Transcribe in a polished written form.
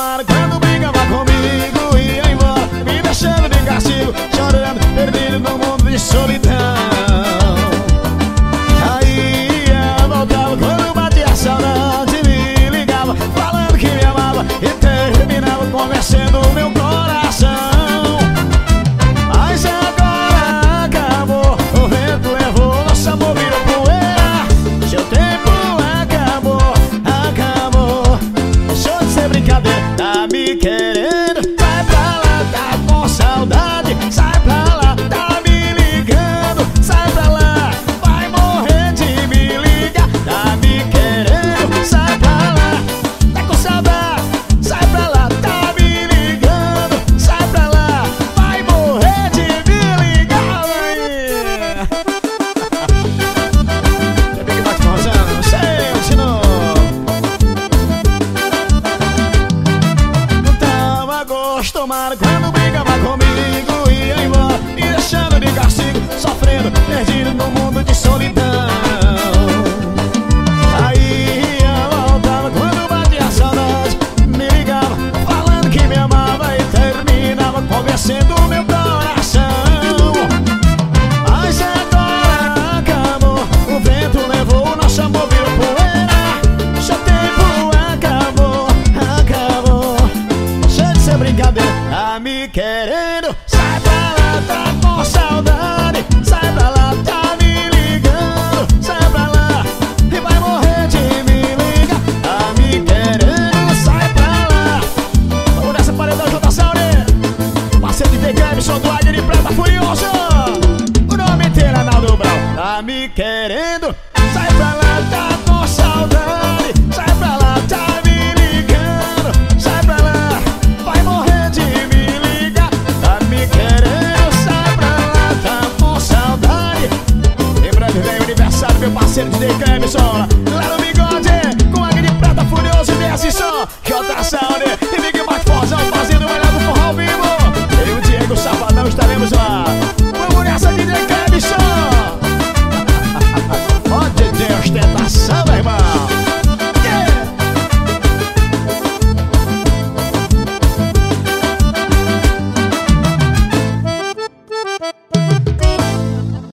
tomar quando brigava comigo, ia embora, me deixando de castigo, chorando, perdido no mundo de solidão. Aí eu voltava quando batia a saudade, me ligava, falando que me amava, e terminava convencendo o meu coração. Mas agora acabou, o vento levou, nosso amor virou poeira. Seu tempo acabou, acabou. Deixou de ser brincadeira, tá me querendo, vai pra lá, tá com saudade, sai pra lá, tá me ligando, sai pra lá, vai morrer de me ligar, tá me querendo, sai pra lá, tá com saudade, sai pra lá, tá me ligando, sai pra lá, vai morrer de me ligar. Você vê que bate forrozão, não sei, ensinou. Não tava gosto, tomara quando brigava comigo, ia embora, me deixando de castigo, sofrendo, perdido no mundo de solidão. Aí eu voltava quando batia a saudade, me ligava, falando que me amava, e terminava convencendo o meu coração. Mas agora acabou, o vento levou, nosso amor virou poeira. Seu tempo acabou, acabou. Deixa de ser brincadeira, tá me querendo, sai pra lá, tá com saudade,